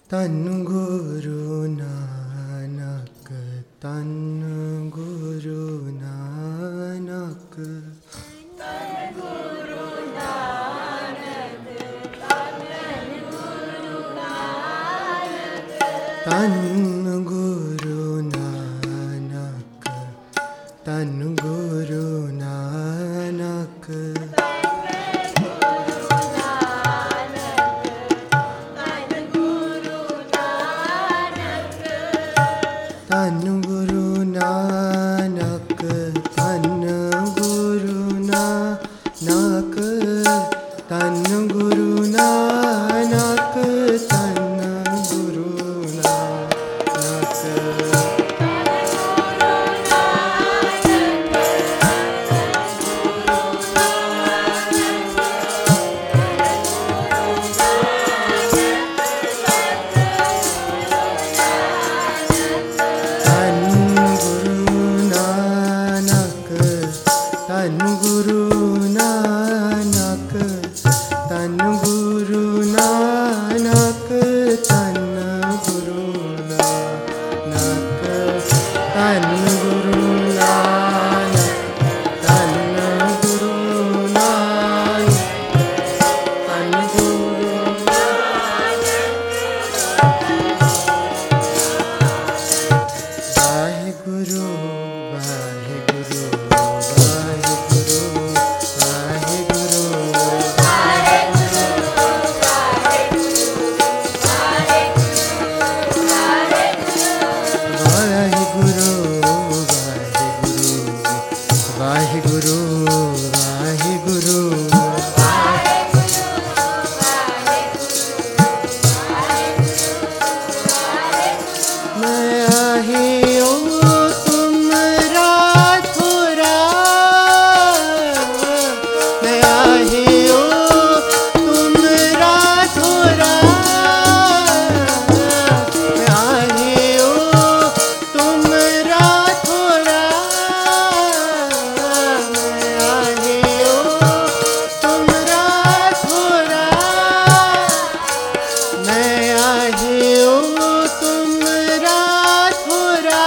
तन गुरु नानक, तन गुरु नानक, तन गुरु नानक, तन गुरु नानक, तन गुरु नानक, तन गुरु नानक, तन गुरु नानक, तन गुरु नानक, तन गुरु नानक, तन गुरु नानक, तन गुरु नानक, तन गुरु नानक, तन गुरु नानक, तन गुरु नानक, तन गुरु वाहिगुरु वाहिगुरु वाहिगुरु वाहिगुरु वाहिगुरु वाहिगुरु वाहिगुरु मैं आहियो तुमरा थोरा, मैं आहियो तुमरा थोरा, मैं आहियो तुमरा थोरा, मैं आहियो तुमरा थोरा, मैं आहियो तुमरा थोरा,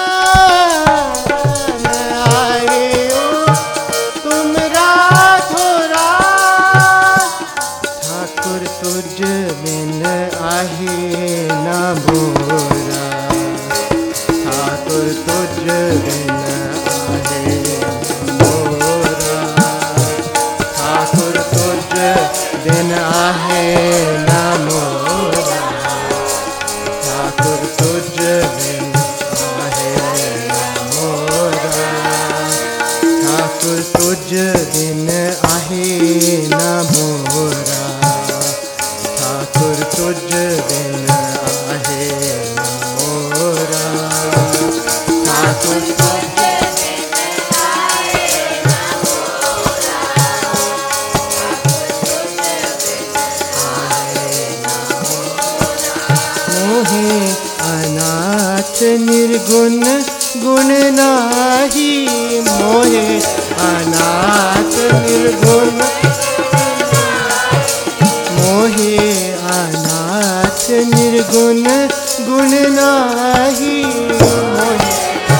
मैं आहियो तुमरा थोरा, ठाकुर तुझ बिन आहे न मोरा, ठाकुर तुझ बिन आहे न मोरा, ठाकुर तुझ बिन आहे न मोरा, ठाकुर तुझ बिन आहे न मोरा, ठाकुर तुझ बिन आहे न मोरा, ठाकुर तुझ बिन आहे न मोरा, ठाकुर तुझ मोहे अनाथ निर्गुण गुण नाही, मोहे अनाथ निर्गुण, मोहे अनाथ निर्गुण गुण नाही, मोहे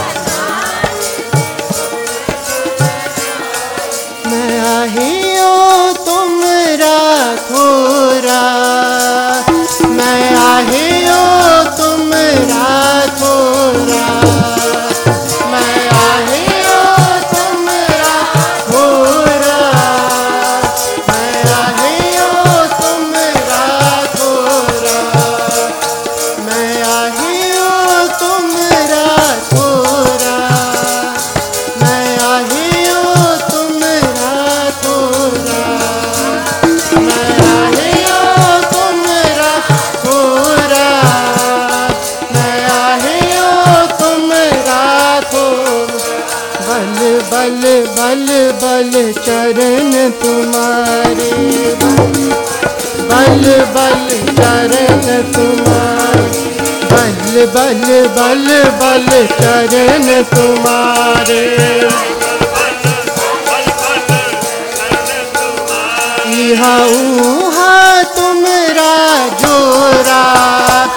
मैं आहियो तुमरा थोरा, मैं आहियो तुमरा थोरा, मैं आहियो तुमरा थोरा, मैं आहियो तुमरा थोरा, मैं आहियो तुमरा थोरा, मैं आहियो तुमरा थोरा, मैं आहियो तुमरा थोरा, मैं आहियो तुमरा थोरा, बल बल बल बल चरण तुम्हारे, बल बल चरण तुम्हारे, बल बल बल बल चरण तुम्हारे, इहा उहा तुमरा जोरा,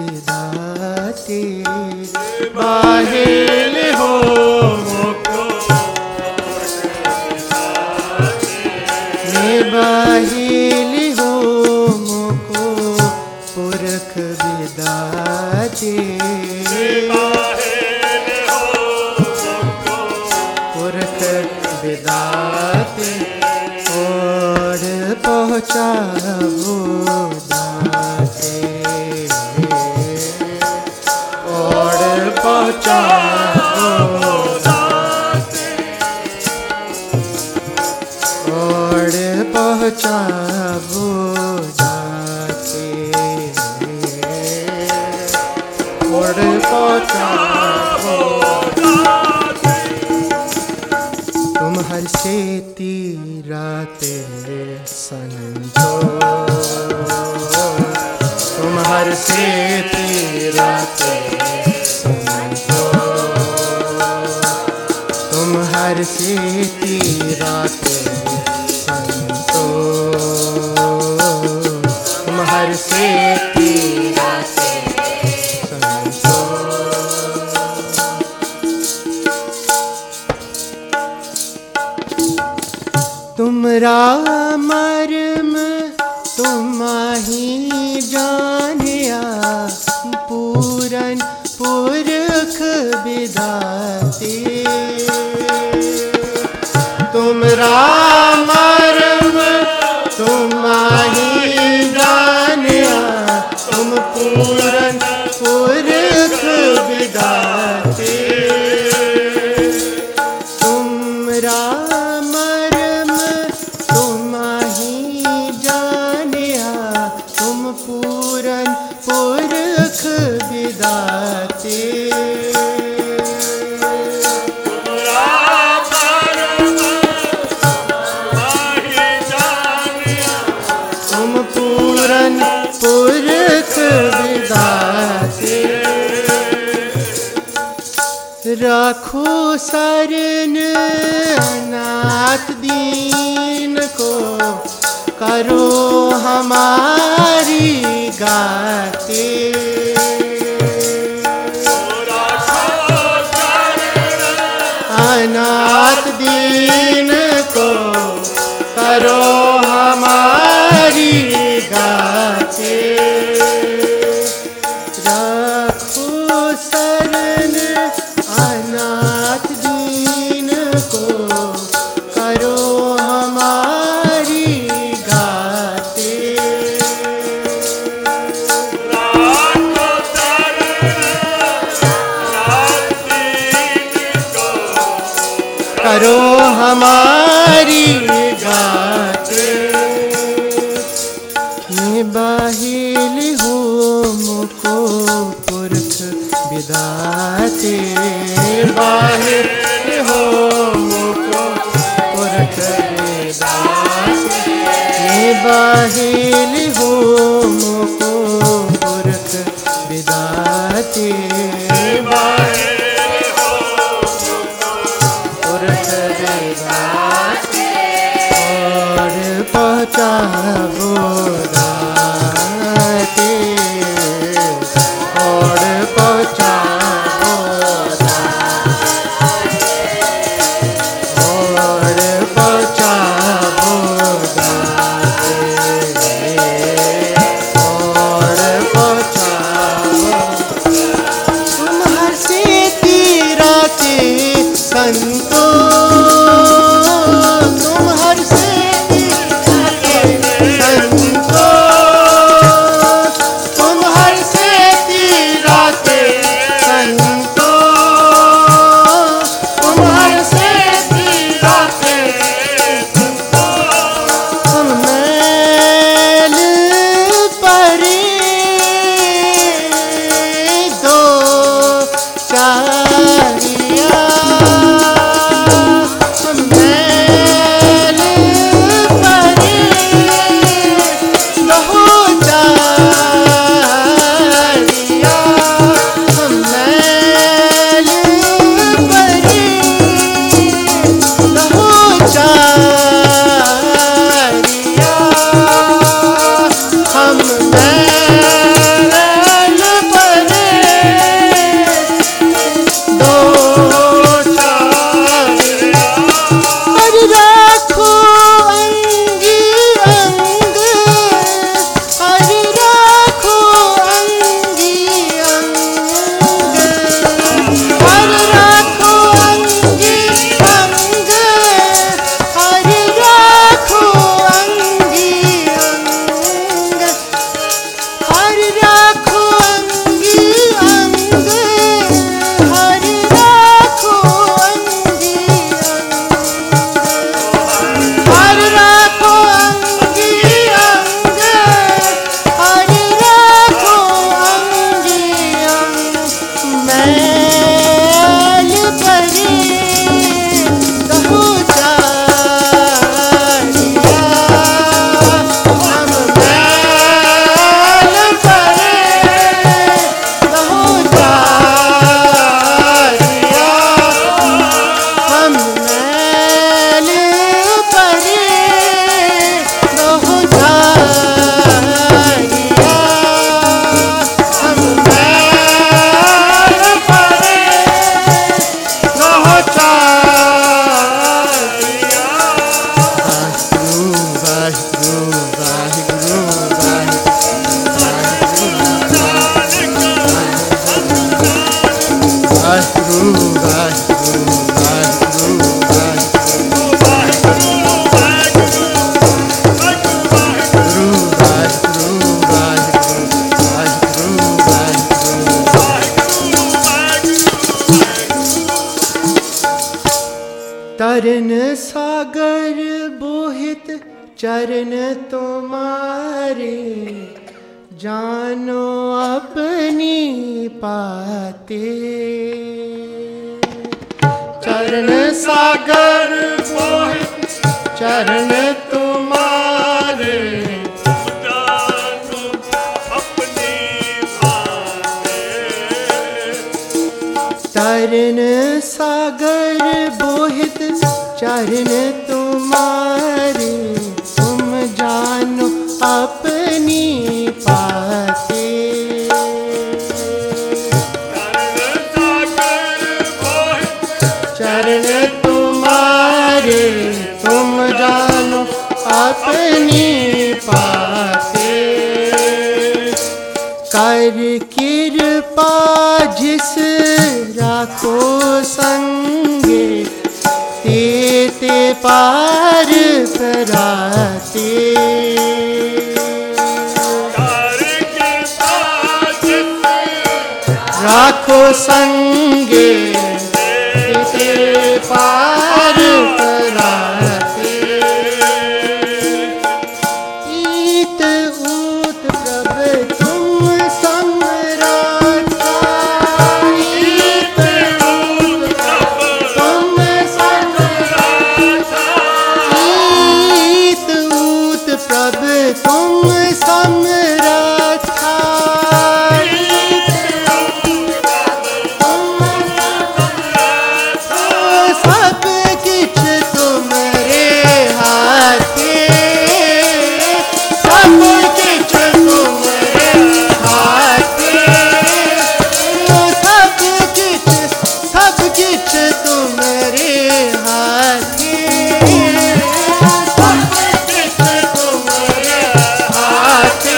विधाते बाहेल हो मोको बाहेल हो मोको पुरख विधाते पुरख विधाते और पहुँचाओ दाते और पहुँचाओ दाते और पहुँचाओ दाते और पहुँचाओ तुम हर से तीराते संतो तुम हर से तीराते संतो तुम हर से तीराते संतो तुम हर से तीराते संतो तुमरा मर्म तुम्हाही जानिया पूरन पुरख विधाते तुमरा मर्म तुम्हाही जानिया तुम पूरन पुरख विधाते तुमरा पूरन पुरख विधाते तुम पूरन पुरख विधाते राखो शरण अनाथ दीन को करो हमारी गाते अनाथ दीन को करो हमारी गाते रखो शरण अनाथ दीन को करो हमारी गाते करो हमारी गाते बाहिल हो मुको पुरख विधाते बाहिल हो मुको पुरख विधाते बाहिल हो मुको पुरख विधाते और पहुँचाओ दाते और पहुँचाओ और पहुँचाओ दाते और पहुँचाओ तुम हर से तीराते संतो चारिया तरन सागर बोहित चरण तुम्हारे, जानो अपनी पाते। चरण सागर बोहित चरण तुम्हारे, जानो अपनी बातें। तरन सागर बोहित चरण तुम्हारे, तुम जानो अपनी पाते। चरण तुम्हारे, तुम जानो अपनी पाते। कर कृपा जिस राखो संगे, ते पार कराते। राखो संगे, ते पार कराते। ईत ऊत प्रभ तुम समराता, ईत ऊत प्रभ तुम समराता, ईत ऊत प्रभ तुम समराता। सब किछ तुम्हारे हाथे, सब किछ तुम्हारे हाथे। सब किछ तुम्हारे हाथे, सब किछ तुम्हारे हाथे।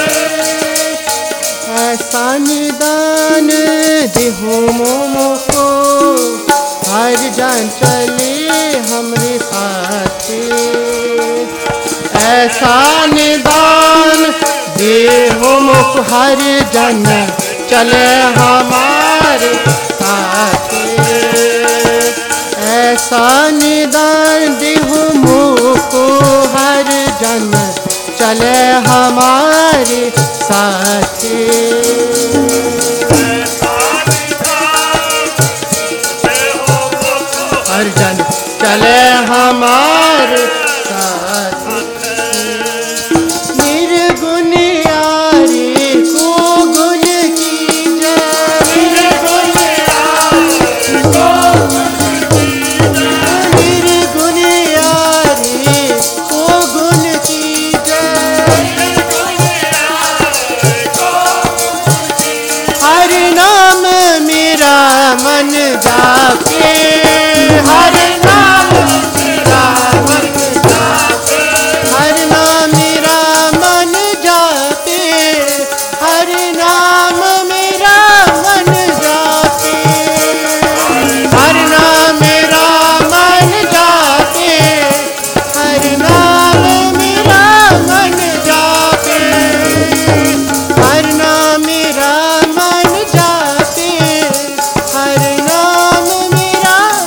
ऐसा निदान देहो मोमो को, हर जन चले हमरे साथे। ऐसा निदान देहो मुख, हर जन चले हमारे साथे। ऐसा निदान देहो मुख, हर जन चले हमारे साथे। हर जन चले हमारे साथ। निर्गुण यारे को गुण की जय, निर्गुण यारे को गुण की जय, निर्गुण यारे को गुण की जय। हर नाम मेरा मन जाके, हर नाम मेरा मन जापे, हर नाम मेरा मन जापे, हर नाम मेरा मन जापे, हर नाम मेरा मन जापे, हर नाम मेरा मन जापे, हर नाम मेरा मन जापे, हर नाम मेरा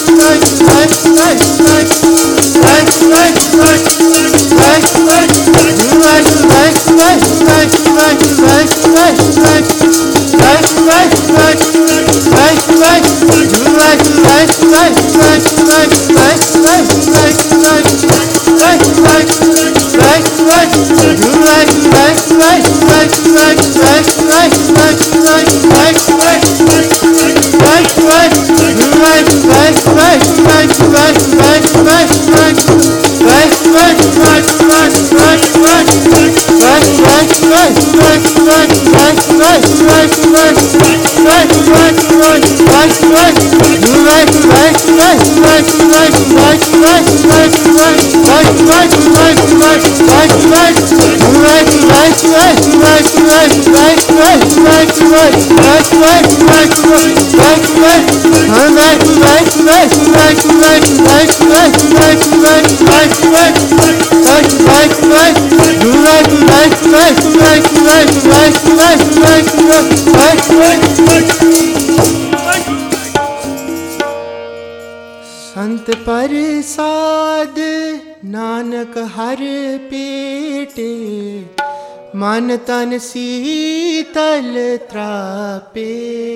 संत प्रसाद नानक हर पेटे, मन तन शीतल त्रापे।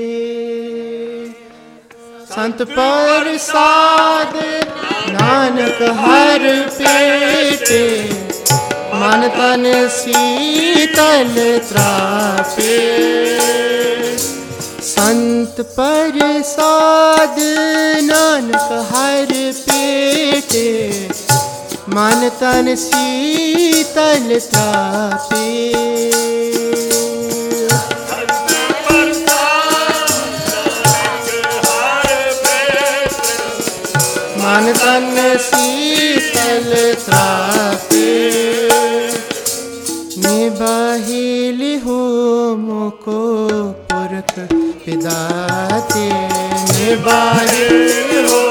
संत प्रसाद नानक हर पेटे, मन तन शीतल त्रापे। संत प्रसाद नानक हर पेटे, मन तन शीतल त्रापे। मन तन शीतल त्रापे। निबाहिली हो मुको पुरख विदाते, निबाहिली हो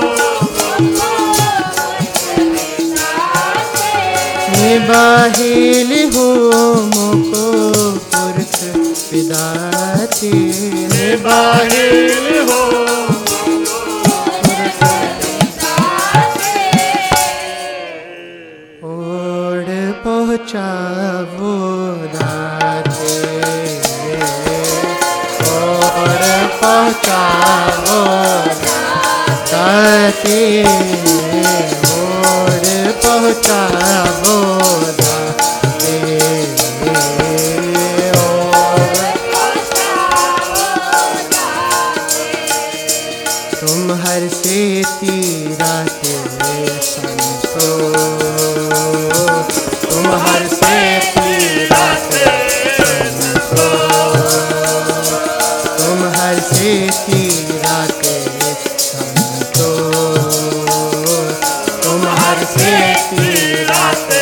निबाहिली हो मुको पुरख विदाते, निबाहिली हो पहुँचावो दाते, और पहुँचावो दाते, और पहुँचावो दाते, तुम हर से तीरा के संतो, तुम हर से तीरा के संतो, तुम हर से तीरा के संतो, तुम हर से तीरा के